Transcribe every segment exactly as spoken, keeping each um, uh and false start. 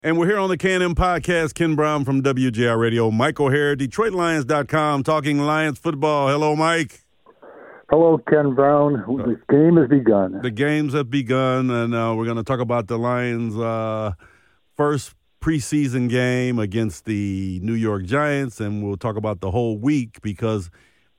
And we're here on the K and M Podcast. Ken Brown from W J R Radio. Mike O'Hare, Detroit Lions dot com, talking Lions football. Hello, Mike. Hello, Ken Brown. The game has begun. The games have begun, and uh, we're going to talk about the Lions' uh, first preseason game against the New York Giants, and we'll talk about the whole week because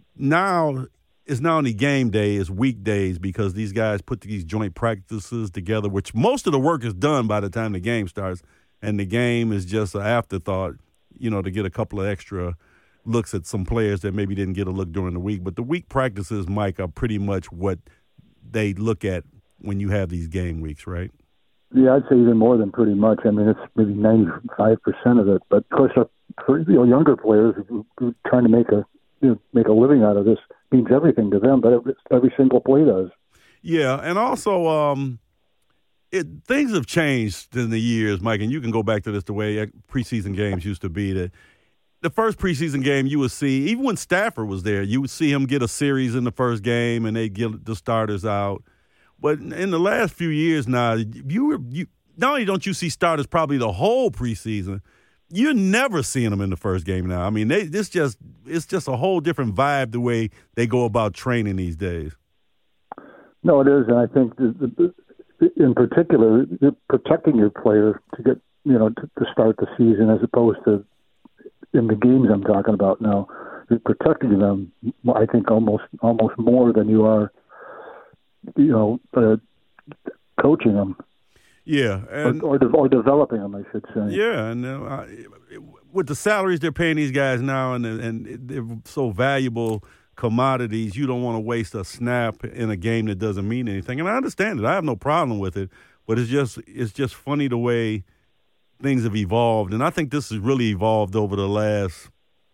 now it's not only game day, it's weekdays because these guys put these joint practices together, which most of the work is done by the time the game starts. And the game is just an afterthought, you know, to get a couple of extra looks at some players that maybe didn't get a look during the week. But the week practices, Mike, are pretty much what they look at when you have these game weeks, right? Yeah, I'd say even more than pretty much. I mean, it's maybe ninety-five percent of it. But, of course, for you know, younger players who are trying to make a you know, make a living out of this means everything to them, but every, every single play does. Yeah, and also um, – It, things have changed in the years, Mike, and you can go back to this the way preseason games used to be. That the first preseason game you would see, even when Stafford was there, you would see him get a series in the first game and they'd get the starters out. But in the last few years now, you, were, you not only don't you see starters probably the whole preseason, you're never seeing them in the first game now. I mean, they, this just it's just a whole different vibe the way they go about training these days. No, it is, and I think the, the, in particular, you're protecting your player to get, you know, to, to start the season as opposed to in the games I'm talking about now. You're protecting them, I think, almost almost more than you are, you know, uh, coaching them. Yeah. And, or, or, de- or developing them, I should say. Yeah, and uh, with the salaries they're paying these guys now and, and they're so valuable commodities, you don't want to waste a snap in a game that doesn't mean anything. And I understand it. I have no problem with it. But it's just it's just funny the way things have evolved. And I think this has really evolved over the last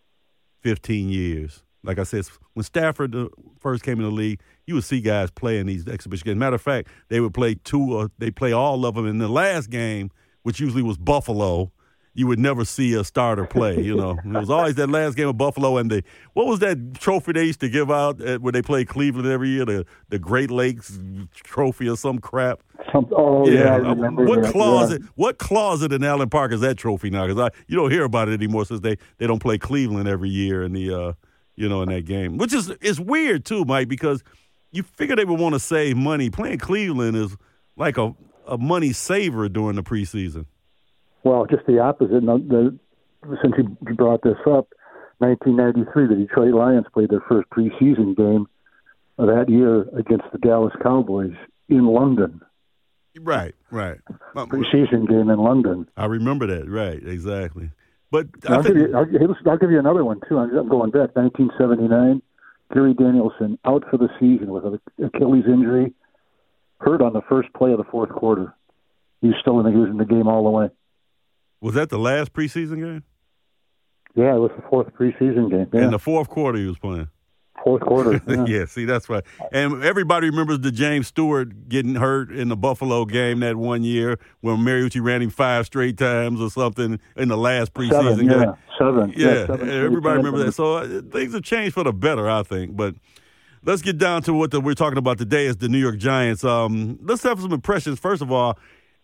fifteen years. Like I said, when Stafford first came in the league, you would see guys playing these exhibition games. Matter of fact, they would play two or they play all of them in the last game, which usually was Buffalo. You would never see a starter play, you know. It was always that last game of Buffalo, and the what was that trophy they used to give out at, when they played Cleveland every year, the the Great Lakes trophy or some crap. Some, oh yeah, yeah I remember what that, closet? Yeah. What closet in Allen Park is that trophy now? Because I you don't hear about it anymore since they, they don't play Cleveland every year in the uh you know in that game, which is is weird too, Mike, because you figure they would want to save money. Playing Cleveland is like a a money saver during the preseason. Well, just the opposite. No, the, since you brought this up, nineteen ninety-three, the Detroit Lions played their first preseason game of that year against the Dallas Cowboys in London. Right, right. Preseason game in London. I remember that. Right, exactly. But I'll, I think, give you, I'll, I'll give you another one, too. I'm going back. nineteen seventy-nine, Gary Danielson out for the season with an Achilles injury, hurt on the first play of the fourth quarter. He's still in the, he was in the game all the way. Was that the last preseason game? Yeah, it was the fourth preseason game. Yeah. In the fourth quarter he was playing. Fourth quarter. Yeah. Yeah, see, that's right. And everybody remembers the James Stewart getting hurt in the Buffalo game that one year when Mariucci ran him five straight times or something in the last preseason seven, game. Yeah, seven. Yeah, yeah seven, everybody remembers that. So uh, things have changed for the better, I think. But let's get down to what the, we're talking about today is the New York Giants. Um, let's have some impressions. First of all,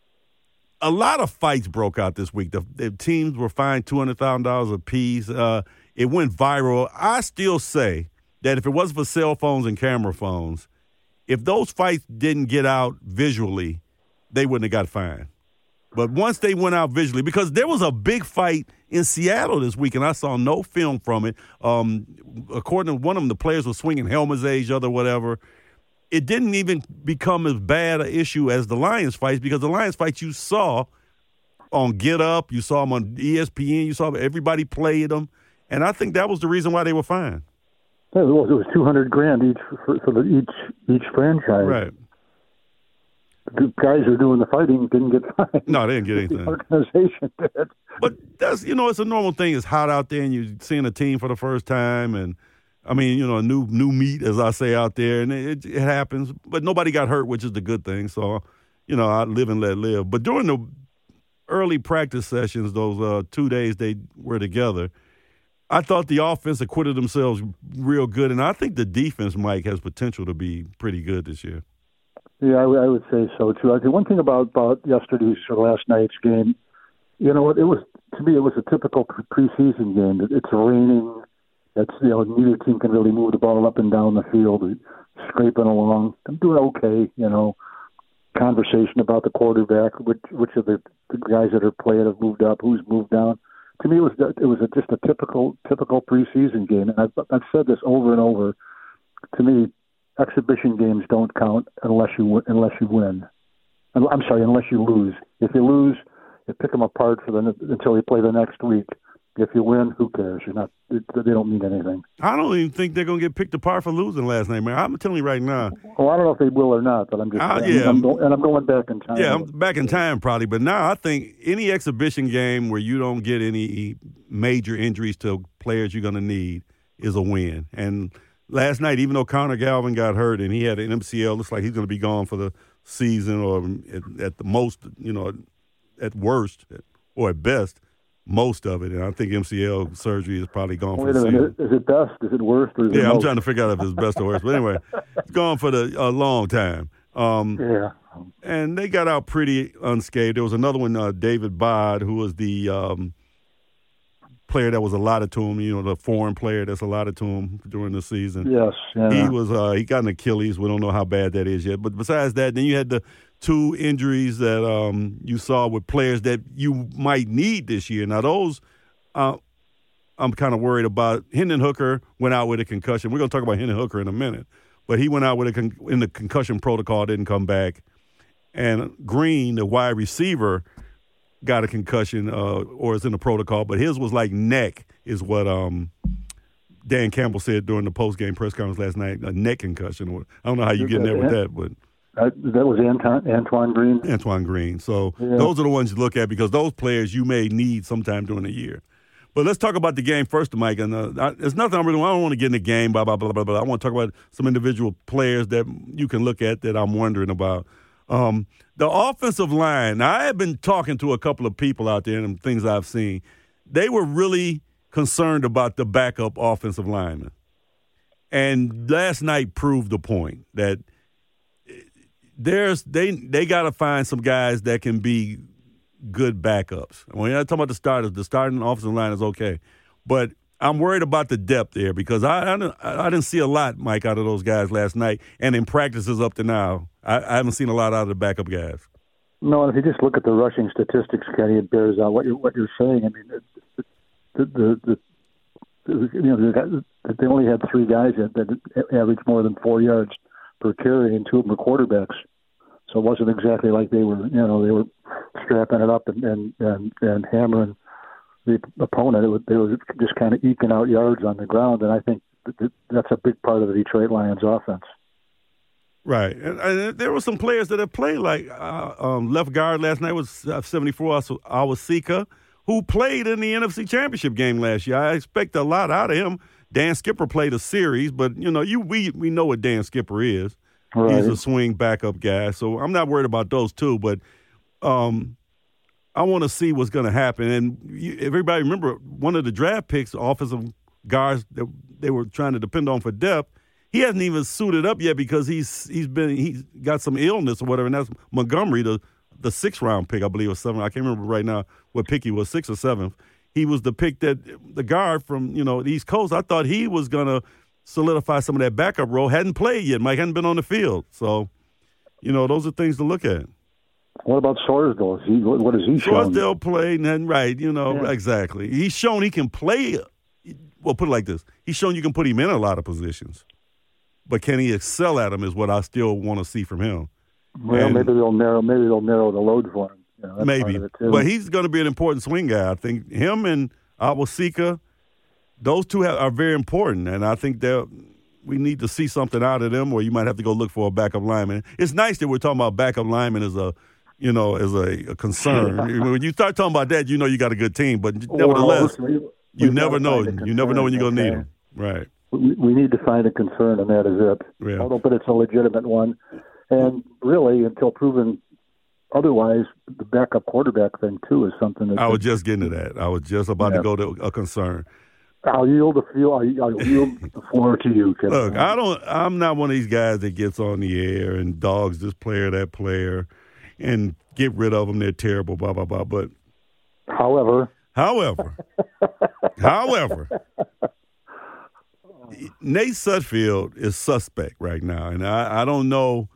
a lot of fights broke out this week. The, the teams were fined two hundred thousand dollars apiece. Uh, it went viral. I still say that if it wasn't for cell phones and camera phones, if those fights didn't get out visually, they wouldn't have got fined. But once they went out visually, because there was a big fight in Seattle this week, and I saw no film from it. Um, according to one of them, the players were swinging helmets at each other, whatever. It didn't even become as bad an issue as the Lions fights, because the Lions fights you saw on Get Up, you saw them on E S P N, you saw everybody played them, and I think that was the reason why they were fined. Yeah, it was, it was two hundred grand each for, for the, each each franchise. Right. The guys who are doing the fighting didn't get fined. No, they didn't get anything. The organization did. But that's, you know, it's a normal thing. It's hot out there, and you're seeing a team for the first time, and I mean, you know, a new new meat, as I say out there, and it, it happens. But nobody got hurt, which is the good thing. So, you know, I live and let live. But during the early practice sessions, those uh, two days they were together, I thought the offense acquitted themselves real good, and I think the defense, Mike, has potential to be pretty good this year. Yeah, I, w- I would say so, too. I think one thing about, about yesterday's or last night's game You know what? It was to me. It was a typical preseason game. It's raining. It's you know neither team can really move the ball up and down the field. Scraping along. I'm doing okay. You know, conversation about the quarterback, which which of the, the guys that are playing have moved up, who's moved down. To me, it was it was a, just a typical typical preseason game, and I've, I've said this over and over. To me, exhibition games don't count unless you unless you win. I'm sorry, unless you lose. If you lose, you pick them apart for the until you play the next week. If you win, who cares? You're not. They don't mean anything. I don't even think they're going to get picked apart for losing last night, man. I'm telling you right now. Well, I don't know if they will or not, but I'm just. Uh, saying, yeah, I'm, I'm, and I'm going back in time. Yeah, I'm back in time probably, but now I think any exhibition game where you don't get any major injuries to players you're going to need is a win. And last night, even though Connor Galvin got hurt and he had an M C L, looks like he's going to be gone for the season, or at, at the most, you know, at worst or at best. Most of it, and I think M C L surgery is probably gone for Wait the a season. minute. Is it best? Is it worst? Or is yeah, it I'm most? trying to figure out if it's best or worst. But anyway, it's gone for the a long time. Um, yeah. And they got out pretty unscathed. There was another one, uh, David Bod, who was the um, player that was allotted to him, you know, the foreign player that's allotted to him during the season. Yes. Yeah. He was uh, he got an Achilles. We don't know how bad that is yet. But besides that, then you had the two injuries that um, you saw with players that you might need this year. Now, those uh, I'm kind of worried about. Hendon Hooker went out with a concussion. We're going to talk about Hendon Hooker in a minute. But he went out with a con- in the concussion protocol, didn't come back. And Green, the wide receiver, got a concussion uh, or is in the protocol. But his was like neck is what um, Dan Campbell said during the post-game press conference last night, a neck concussion. I don't know how you get in there with that, but – Uh, that was Anton, Antoine Green? Antoine Green. So yeah. Those are the ones you look at because those players you may need sometime during the year. But let's talk about the game first, Mike. And uh, I, there's nothing I really I don't want to get in the game, blah, blah, blah, blah, blah. I want to talk about some individual players that you can look at that I'm wondering about. Um, the offensive line, now, I have been talking to a couple of people out there and things I've seen. They were really concerned about the backup offensive lineman. And last night proved the point that – There's they they got to find some guys that can be good backups. When you're not talking about the starters, the starting offensive line is okay, but I'm worried about the depth there because I I didn't, I didn't see a lot, Mike, out of those guys last night, and in practices up to now, I, I haven't seen a lot out of the backup guys. No, if you just look at the rushing statistics, Kenny, it bears out what you're what you're saying. I mean, the the, the, the you know they only had three guys that, that averaged more than four yards per carry, and two of them were quarterbacks. So it wasn't exactly like they were, you know, they were strapping it up and and, and, and hammering the opponent. It was, they were just kind of eking out yards on the ground, and I think that's a big part of the Detroit Lions offense. Right. And, and there were some players that have played, like uh, um, left guard last night was uh, seventy-four, Awasika, who played in the N F C Championship game last year. I expect a lot out of him. Dan Skipper played a series, but, you know, you we, we know what Dan Skipper is. Right. He's a swing backup guy, so I'm not worried about those two, but um, I want to see what's going to happen. And you, everybody remember one of the draft picks, offensive guards that they were trying to depend on for depth, he hasn't even suited up yet because he's he's been he's got some illness or whatever, and that's Montgomery, the the sixth round pick, I believe, or seven. I can't remember right now what pick he was, sixth or seventh. He was the pick that the guard from, you know, the East Coast. I thought he was going to solidify some of that backup role. Hadn't played yet. Mike hadn't been on the field. So, you know, those are things to look at. What about Sorsdale? Is he, what has he shown? Sorsdale played, and right, you know, yeah. exactly. He's shown he can play. Well, put it like this. He's shown you can put him in a lot of positions. But can he excel at them is what I still want to see from him. Well, and maybe they'll narrow maybe they'll narrow the load for him. You know, maybe. But he's going to be an important swing guy. I think him and Awasika, those two have, are very important, and I think they're we need to see something out of them, or you might have to go look for a backup lineman. It's nice that we're talking about backup lineman as a, you know, as a, a concern. When you start talking about that, you know you got a good team, but nevertheless, well, we, we you never know. You never know when you're going to need them. Right. We, we need to find a concern, and that is it. Yeah. Although, but it's a legitimate one. And really, until proven otherwise, the backup quarterback thing, too, is something that... I was just getting to that. I was just about yeah. to go to a concern. I'll yield the field. I'll yield the floor to you, Ken. Look, I don't. I'm not one of these guys that gets on the air and dogs this player, that player, and get rid of them. They're terrible, blah blah blah. But However, however, however, Nate Sudfeld is suspect right now, and I, I don't know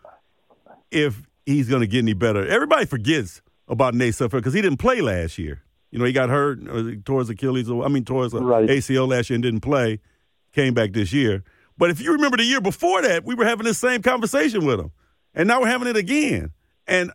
if he's going to get any better. Everybody forgets about Nate Sudfeld because he didn't play last years. You know, he got hurt towards Achilles, I mean, towards right. A C L last year and didn't play, came back this year. But if you remember the year before that, we were having this same conversation with him. And now we're having it again. And,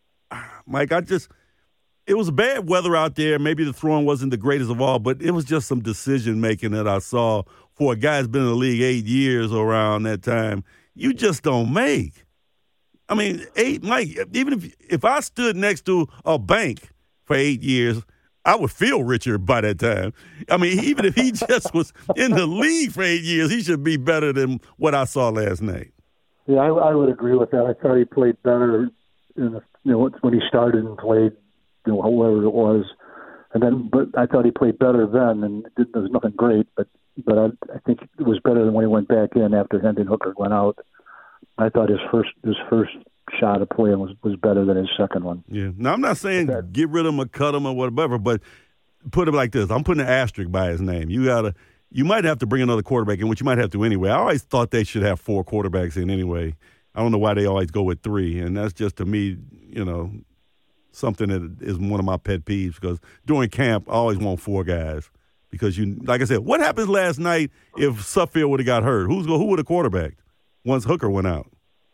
Mike, I just – it was bad weather out there. Maybe the throwing wasn't the greatest of all, but it was just some decision-making that I saw for a guy who's been in the league eight years around that time. You just don't make. I mean, eight – Mike, even if if I stood next to a bank for eight years – I would feel richer by that time. I mean, even if he just was in the league for eight years, he should be better than what I saw last night. Yeah, I, I would agree with that. I thought he played better, in the, you know, when he started and played, you know, whoever it was, and then. But I thought he played better then, and it there was nothing great. But but I, I think it was better than when he went back in after Hendon Hooker went out. I thought his first his first. shot of playing was, was better than his second one. Yeah. Now, I'm not saying get rid of him or cut him or whatever, but put it like this. I'm putting an asterisk by his name. You gotta, you might have to bring another quarterback in, which you might have to anyway. I always thought they should have four quarterbacks in anyway. I don't know why they always go with three, and that's just, to me, you know, something that is one of my pet peeves because during camp, I always want four guys because, you, like I said, what happens last night if Sudfeld would have got hurt? Who's Who would have quarterbacked once Hooker went out?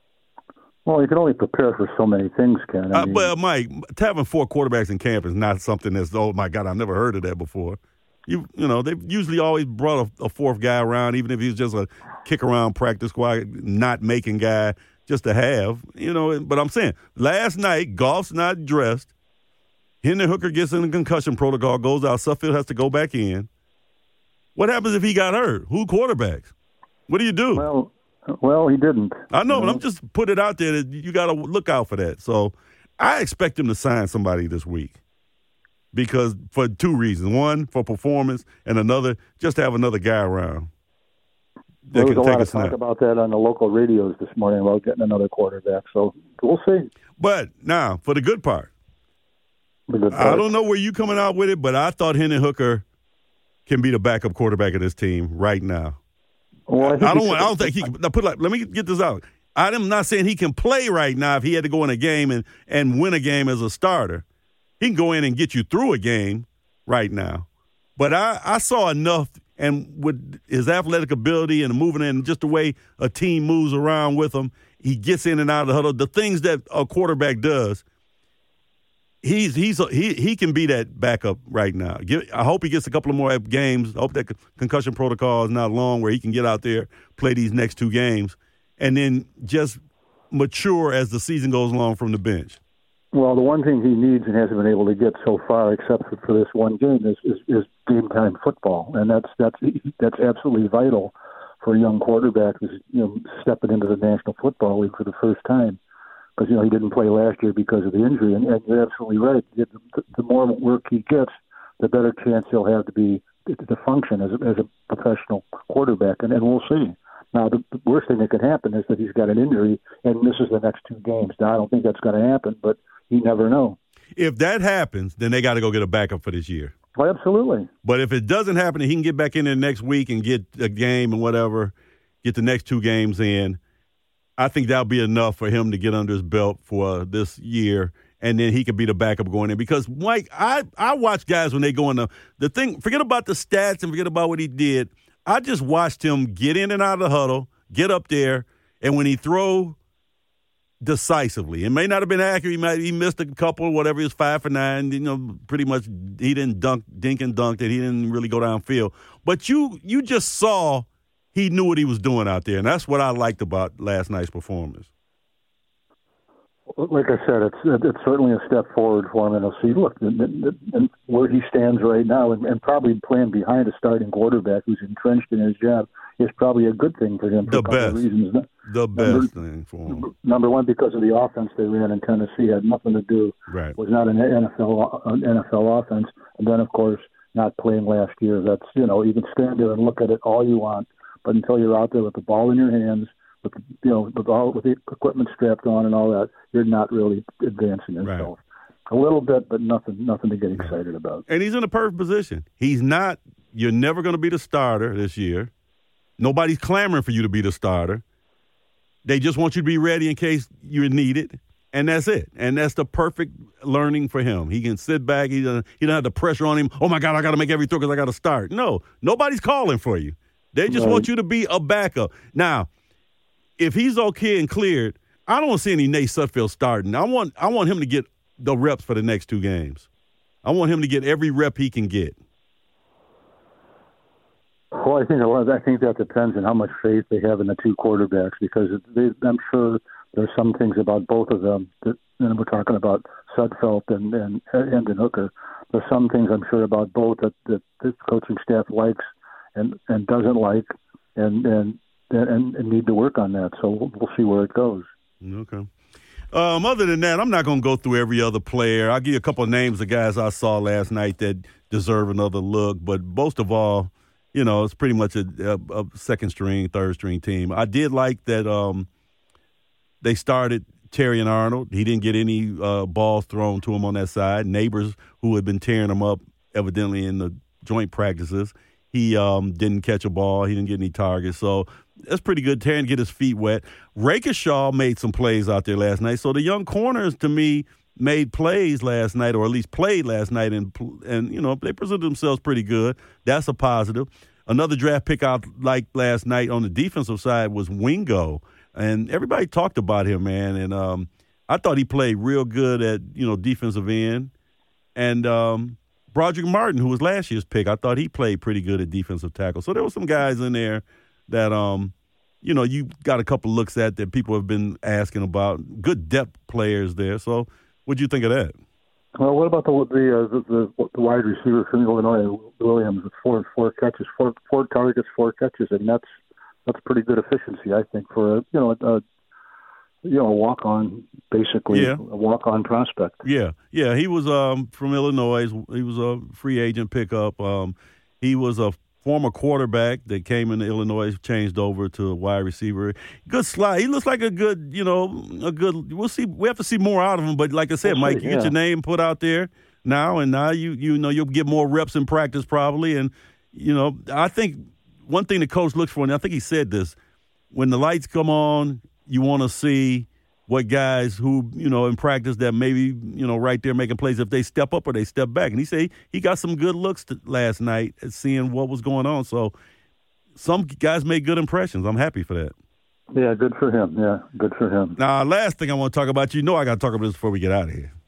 Well, you can only prepare for so many things, Ken. I mean, uh, but, Mike, having four quarterbacks in camp is not something that's, oh, my God, I've never heard of that before. You you know, they've usually always brought a, a fourth guy around, even if he's just a kick-around practice squad, not making guy just to have. You know, but I'm saying, last night, Goff's not dressed. Hendon Hooker gets in the concussion protocol, goes out. Sudfeld has to go back in. What happens if he got hurt? Who quarterbacks? What do you do? Well, Well, he didn't. I know, but I'm just put it out there that you got to look out for that. So I expect him to sign somebody this week because for two reasons. One, for performance, and another, just to have another guy around. There was a lot of talk about that on the local radios this morning about getting another quarterback. So we'll see. But now, for the good part, the good part. I don't know where you coming out with it, but I thought Hendon Hooker can be the backup quarterback of this team right now. Well, I, I don't want. I don't think he can. Now put like. Let me get this out. I'm not saying he can play right now if he had to go in a game and, and win a game as a starter. He can go in and get you through a game right now. But I, I saw enough, and with his athletic ability and moving in, just the way a team moves around with him, he gets in and out of the huddle. The things that a quarterback does, he's he's he he can be that backup right now. I hope he gets a couple of more games. I hope that concussion protocol is not long, where he can get out there, play these next two games, and then just mature as the season goes along from the bench. Well, the one thing he needs and hasn't been able to get so far, except for, for this one game, is, is, is game time football, and that's that's that's absolutely vital for a young quarterback who's, you know, stepping into the National Football League for the first time. Because, you know, he didn't play last year because of the injury, and, and you're absolutely right. The, the more work he gets, the better chance he'll have to be to, to function as a, as a professional quarterback, and, and we'll see. Now, the, the worst thing that could happen is that he's got an injury and misses the next two games. Now, I don't think that's going to happen, but you never know. If that happens, then they got to go get a backup for this year. Well, absolutely. But if it doesn't happen and he can get back in there next week and get a game and whatever, get the next two games in, I think that'll be enough for him to get under his belt for this year, and then he could be the backup going in. Because, Mike, I, I watch guys when they go in the, the thing, forget about the stats and forget about what he did. I just watched him get in and out of the huddle, get up there, and when he throw decisively, it may not have been accurate. He might he missed a couple, whatever. He was five for nine. You know, pretty much he didn't dunk, dink and dunk it. He didn't really go downfield. But you you just saw he knew what he was doing out there, and that's what I liked about last night's performance. Like I said, it's it's certainly a step forward for him, and he'll see. Look, and, and where he stands right now, and, and probably playing behind a starting quarterback who's entrenched in his job is probably a good thing for him. For the a couple best, of reasons. the best number, thing for him. Number one, because of the offense they ran in Tennessee, had nothing to do. Right, it was not an N F L an N F L offense, and then of course not playing last year. That's you know you can stand there and look at it all you want, but until you're out there with the ball in your hands, with you know with all with the equipment strapped on and all that, you're not really advancing yourself. A little bit, but nothing nothing to get excited about. And he's in a perfect position. He's not – you're never going to be the starter this year. Nobody's clamoring for you to be the starter. They just want you to be ready in case you're needed, and that's it. And that's the perfect learning for him. He can sit back. He doesn't, he doesn't have the pressure on him. Oh, my God, I got to make every throw because I got to start. No, nobody's calling for you. They just right. want you to be a backup. Now, if he's okay and cleared, I don't want to see any Nate Sudfeld starting. I want I want him to get the reps for the next two games. I want him to get every rep he can get. Well, I think a lot. I think that depends on how much faith they have in the two quarterbacks, because they, I'm sure there's some things about both of them. That, and we're talking about Sudfeld and and Hendon Hooker. There's some things I'm sure about both that, that this coaching staff likes and, and doesn't like, and and, and and need to work on that. So we'll, we'll see where it goes. Okay. Um, other than that, I'm not going to go through every other player. I'll give you a couple of names of guys I saw last night that deserve another look. But most of all, you know, it's pretty much a, a, a second-string, third-string team. I did like that um, they started Terry and Arnold. He didn't get any uh, balls thrown to him on that side. Neighbors, who had been tearing him up evidently in the joint practices, he um, didn't catch a ball. He didn't get any targets. So that's pretty good. Terry didn't get his feet wet. Rakeshaw made some plays out there last night. So the young corners, to me, made plays last night, or at least played last night, and, and you know, they presented themselves pretty good. That's a positive. Another draft pick I liked last night on the defensive side was Wingo, and everybody talked about him, man. And um, I thought he played real good at, you know, defensive end. And um, Broderick Martin, who was last year's pick, I thought he played pretty good at defensive tackle. So there were some guys in there that, um, you know, you got a couple looks at that people have been asking about. Good depth players there. So what'd you think of that? Well, what about the the, uh, the, the wide receiver from Illinois, Williams, with four four catches, four four targets, four catches, and that's that's pretty good efficiency, I think, for a you know a, you know a walk on, basically yeah. a walk on prospect. Yeah, yeah, he was um, from Illinois. He was a free agent pickup. Um, he was a former quarterback that came into Illinois, changed over to a wide receiver. Good slide. He looks like a good, you know, a good. We'll see. We have to see more out of him. But like I said, we'll Mike, see, you yeah. get your name put out there now, and now you you know you'll get more reps in practice probably. And you know, I think one thing the coach looks for, and I think he said this, when the lights come on, you want to see what guys who, you know, in practice that maybe, you know, right there making plays, if they step up or they step back. And he said he got some good looks to, last night at seeing what was going on. So some guys made good impressions. I'm happy for that. Yeah, good for him. Yeah, good for him. Now, last thing I want to talk about, you know I got to talk about this before we get out of here.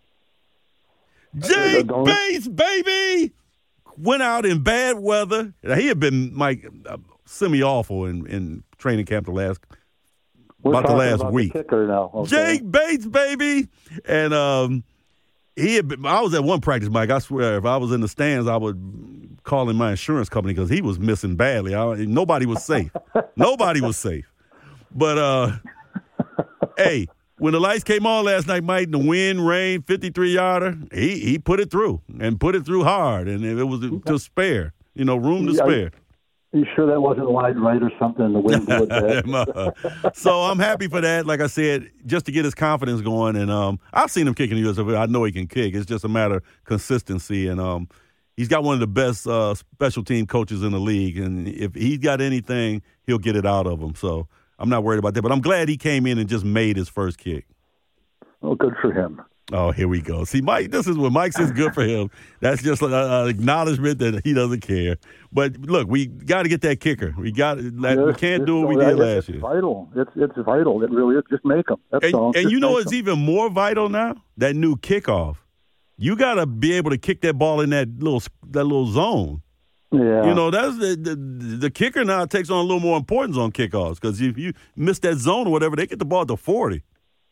Jake uh, Bates, baby, went out in bad weather. He had been, Mike, uh, semi-awful in, in training camp the last We're about the last about week. The kicker now. Okay. Jake Bates, baby. And um, he had been, I was at one practice, Mike. I swear, if I was in the stands, I would call in my insurance company because he was missing badly. I, nobody was safe. Nobody was safe. But, uh, hey, when the lights came on last night, Mike, the wind, rain, fifty-three yarder, he, he put it through and put it through hard. And it was to spare, you know, room to yeah, spare. You sure that wasn't wide right or something? The wind blew it. So I'm happy for that. Like I said, just to get his confidence going. And um, I've seen him kick in the U S F L. I know he can kick. It's just a matter of consistency. And um, he's got one of the best uh, special team coaches in the league. And if he's got anything, he'll get it out of him. So I'm not worried about that. But I'm glad he came in and just made his first kick. Well, good for him. Oh, here we go. See, Mike, this is what Mike says good for him. That's just an acknowledgement that he doesn't care. But, look, we got to get that kicker. We got like, yes, we can't do what we that, did last it's year. It's vital. It's it's vital. It really is. Just make them. That's and, all. And just you know what's them. even more vital now? That new kickoff. You got to be able to kick that ball in that little that little zone. Yeah. You know, that's the, the the kicker now takes on a little more importance on kickoffs because if you miss that zone or whatever, they get the ball to forty.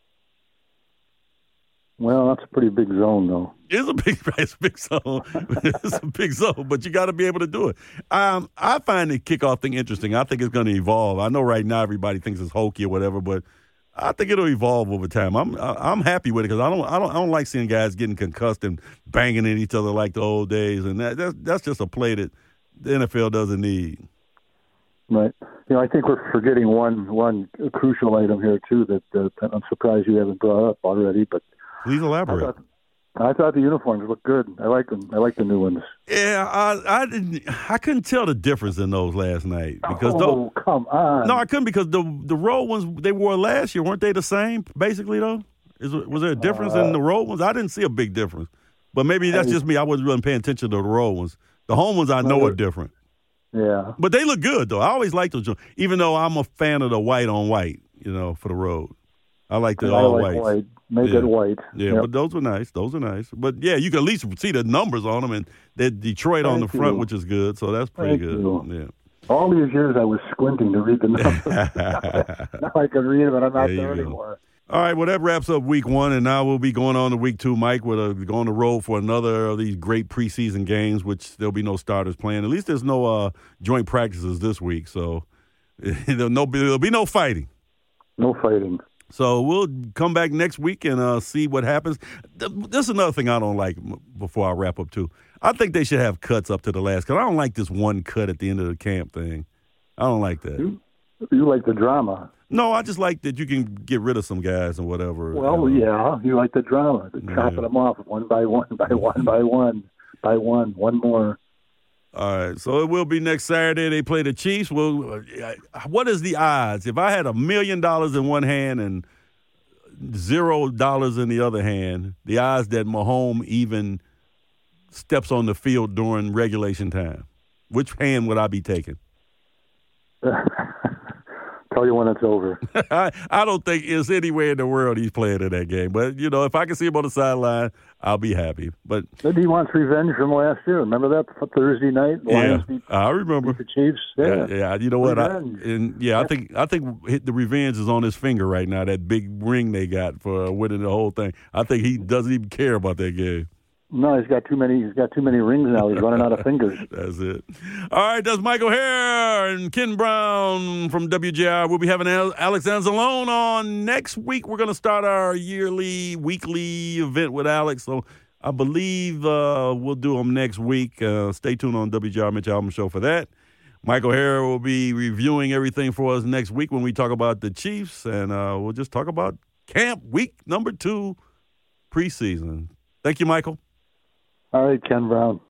Well, that's a pretty big zone, though. It's a big, it's a big zone. It's a big zone, but you got to be able to do it. Um, I find the kickoff thing interesting. I think it's going to evolve. I know right now everybody thinks it's hokey or whatever, but I think it'll evolve over time. I'm I'm happy with it because I don't I don't I don't like seeing guys getting concussed and banging at each other like the old days, and that that's, that's just a play that the N F L doesn't need. Right. You know, I think we're forgetting one one crucial item here too that, uh, that I'm surprised you haven't brought up already, but. Please elaborate. I thought, I thought the uniforms looked good. I like them. I like the new ones. Yeah, I I didn't. I couldn't tell the difference in those last night because oh, those, come on! No, I couldn't because the the road ones they wore last year weren't they the same basically though? Is was there a difference uh, in the road ones? I didn't see a big difference, but maybe that's I, just me. I wasn't really paying attention to the road ones. The home ones I know are different. Yeah, but they look good though. I always like those, even though I'm a fan of the white on white. You know, for the road, I like the I all like white. white. Make yeah. it white. Yeah, yep. but those were nice. Those are nice. But, yeah, you can at least see the numbers on them, and they're Detroit Thank on the front, you. which is good, so that's pretty Thank good. You. Yeah. All these years I was squinting to read the numbers. Now I can read them, but I'm not there, there anymore. All right, well, that wraps up week one, and now we'll be going on to week two, Mike. We're going on the road for another of these great preseason games, which there'll be no starters playing. At least there's no uh, joint practices this week, so there'll, no, there'll be no fighting. No fighting. So we'll come back next week and uh, see what happens. This is another thing I don't like before I wrap up, too. I think they should have cuts up to the last, because I don't like this one cut at the end of the camp thing. I don't like that. You, you like the drama. No, I just like that you can get rid of some guys and whatever. Well, you know. yeah, you like the drama. The chopping yeah. them off one by one, by one, by one, by one, one more. All right, so it will be next Saturday. They play the Chiefs. Well, what is the odds? If I had a million dollars in one hand and zero dollars in the other hand, the odds that Mahomes even steps on the field during regulation time, which hand would I be taking? Tell you when it's over. I, I don't think there's anywhere in the world he's playing in that game. But, you know, if I can see him on the sideline, I'll be happy. But maybe he wants revenge from last year. Remember that Thursday night? Yeah, beat, I remember. Beat the Chiefs? Yeah. yeah. Yeah, you know what? I, and yeah, I think I think the revenge is on his finger right now, that big ring they got for winning the whole thing. I think he doesn't even care about that game. No, he's got too many. He's got too many rings now. He's running out of fingers. That's it. All right, that's Michael Hare and Ken Brown from W J R. We'll be having Alex Anzalone on next week. We're going to start our yearly, weekly event with Alex. So I believe uh, we'll do them next week. Uh, stay tuned on W J R Mitch Albom Show for that. Michael Hare will be reviewing everything for us next week when we talk about the Chiefs, and uh, we'll just talk about camp week number two preseason. Thank you, Michael. All right, Ken Brown.